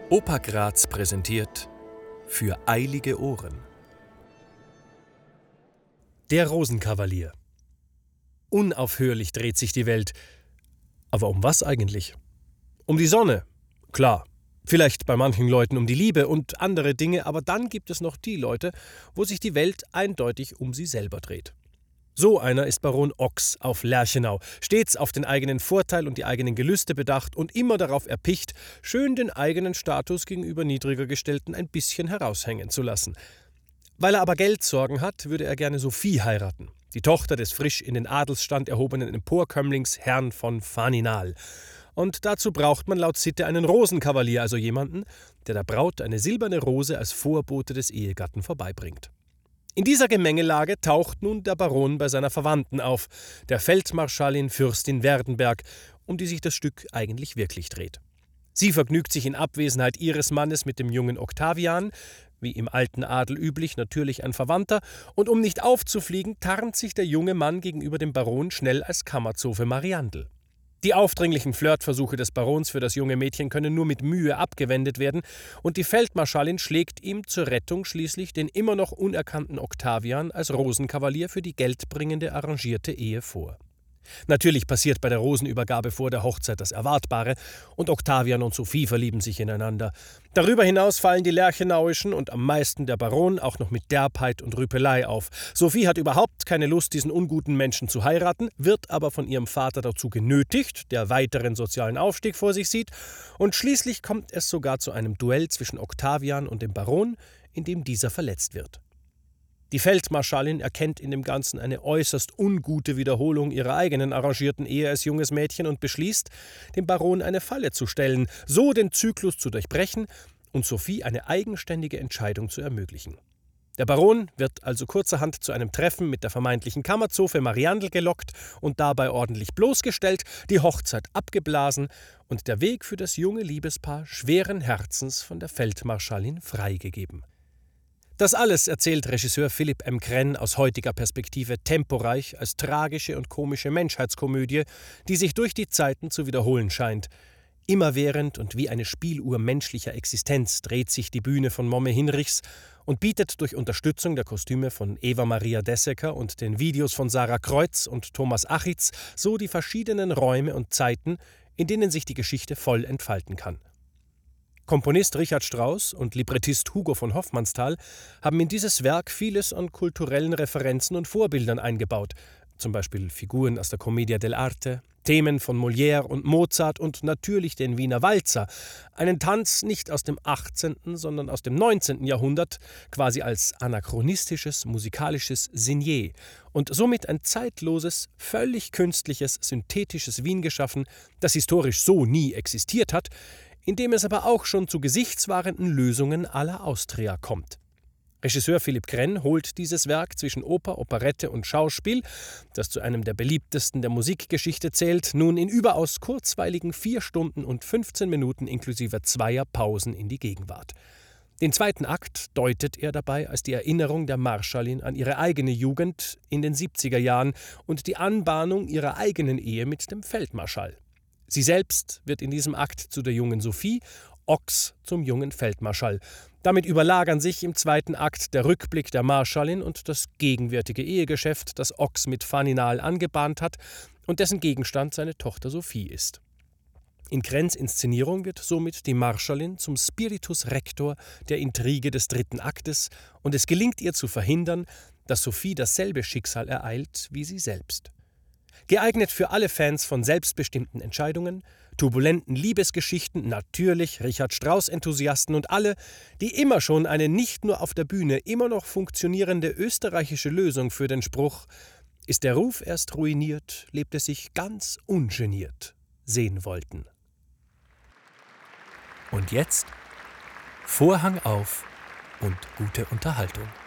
Oper Graz präsentiert für eilige Ohren. Der Rosenkavalier. Unaufhörlich dreht sich die Welt. Aber um was eigentlich? Um die Sonne, klar. Vielleicht bei manchen Leuten um die Liebe und andere Dinge, aber dann gibt es noch die Leute, wo sich die Welt eindeutig um sie selber dreht. So einer ist Baron Ochs auf Lerchenau, stets auf den eigenen Vorteil und die eigenen Gelüste bedacht und immer darauf erpicht, schön den eigenen Status gegenüber niedriger Gestellten ein bisschen heraushängen zu lassen. Weil er aber Geldsorgen hat, würde er gerne Sophie heiraten, die Tochter des frisch in den Adelsstand erhobenen Emporkömmlings Herrn von Faninal. Und dazu braucht man laut Sitte einen Rosenkavalier, also jemanden, der der Braut eine silberne Rose als Vorbote des Ehegatten vorbeibringt. In dieser Gemengelage taucht nun der Baron bei seiner Verwandten auf, der Feldmarschallin Fürstin Werdenberg, um die sich das Stück eigentlich wirklich dreht. Sie vergnügt sich in Abwesenheit ihres Mannes mit dem jungen Octavian, wie im alten Adel üblich, natürlich ein Verwandter, und um nicht aufzufliegen, tarnt sich der junge Mann gegenüber dem Baron schnell als Kammerzofe Mariandel. Die aufdringlichen Flirtversuche des Barons für das junge Mädchen können nur mit Mühe abgewendet werden, und die Feldmarschallin schlägt ihm zur Rettung schließlich den immer noch unerkannten Octavian als Rosenkavalier für die geldbringende arrangierte Ehe vor. Natürlich passiert bei der Rosenübergabe vor der Hochzeit das Erwartbare, und Octavian und Sophie verlieben sich ineinander. Darüber hinaus fallen die lerchenauischen und am meisten der Baron auch noch mit Derbheit und Rüpelei auf. Sophie hat überhaupt keine Lust, diesen unguten Menschen zu heiraten, wird aber von ihrem Vater dazu genötigt, der weiteren sozialen Aufstieg vor sich sieht, und schließlich kommt es sogar zu einem Duell zwischen Octavian und dem Baron, in dem dieser verletzt wird. Die Feldmarschallin erkennt in dem Ganzen eine äußerst ungute Wiederholung ihrer eigenen arrangierten Ehe als junges Mädchen und beschließt, dem Baron eine Falle zu stellen, so den Zyklus zu durchbrechen und Sophie eine eigenständige Entscheidung zu ermöglichen. Der Baron wird also kurzerhand zu einem Treffen mit der vermeintlichen Kammerzofe Mariandel gelockt und dabei ordentlich bloßgestellt, die Hochzeit abgeblasen und der Weg für das junge Liebespaar schweren Herzens von der Feldmarschallin freigegeben. Das alles erzählt Regisseur Philipp M. Krenn aus heutiger Perspektive temporeich als tragische und komische Menschheitskomödie, die sich durch die Zeiten zu wiederholen scheint. Immerwährend und wie eine Spieluhr menschlicher Existenz dreht sich die Bühne von Momme Hinrichs und bietet durch Unterstützung der Kostüme von Eva-Maria Dessecker und den Videos von Sarah Kreutz und Thomas Achitz so die verschiedenen Räume und Zeiten, in denen sich die Geschichte voll entfalten kann. Komponist Richard Strauss und Librettist Hugo von Hofmannsthal haben in dieses Werk vieles an kulturellen Referenzen und Vorbildern eingebaut, zum Beispiel Figuren aus der Commedia dell'arte, Themen von Molière und Mozart und natürlich den Wiener Walzer, einen Tanz nicht aus dem 18., sondern aus dem 19. Jahrhundert, quasi als anachronistisches musikalisches Signet und somit ein zeitloses, völlig künstliches, synthetisches Wien geschaffen, das historisch so nie existiert hat, indem es aber auch schon zu gesichtswahrenden Lösungen à la Austria kommt. Regisseur Philipp Krenn holt dieses Werk zwischen Oper, Operette und Schauspiel, das zu einem der beliebtesten der Musikgeschichte zählt, nun in überaus kurzweiligen 4 Stunden und 15 Minuten inklusive 2 Pausen in die Gegenwart. Den zweiten Akt deutet er dabei als die Erinnerung der Marschallin an ihre eigene Jugend in den 70er Jahren und die Anbahnung ihrer eigenen Ehe mit dem Feldmarschall. Sie selbst wird in diesem Akt zu der jungen Sophie, Ochs zum jungen Feldmarschall. Damit überlagern sich im zweiten Akt der Rückblick der Marschallin und das gegenwärtige Ehegeschäft, das Ochs mit Faninal angebahnt hat und dessen Gegenstand seine Tochter Sophie ist. In Krenns Inszenierung wird somit die Marschallin zum Spiritus Rector der Intrige des dritten Aktes und es gelingt ihr zu verhindern, dass Sophie dasselbe Schicksal ereilt wie sie selbst. Geeignet für alle Fans von selbstbestimmten Entscheidungen, turbulenten Liebesgeschichten, natürlich Richard Strauss-Enthusiasten und alle, die immer schon eine nicht nur auf der Bühne immer noch funktionierende österreichische Lösung für den Spruch »Ist der Ruf erst ruiniert, lebt es sich ganz ungeniert« sehen wollten. Und jetzt Vorhang auf und gute Unterhaltung.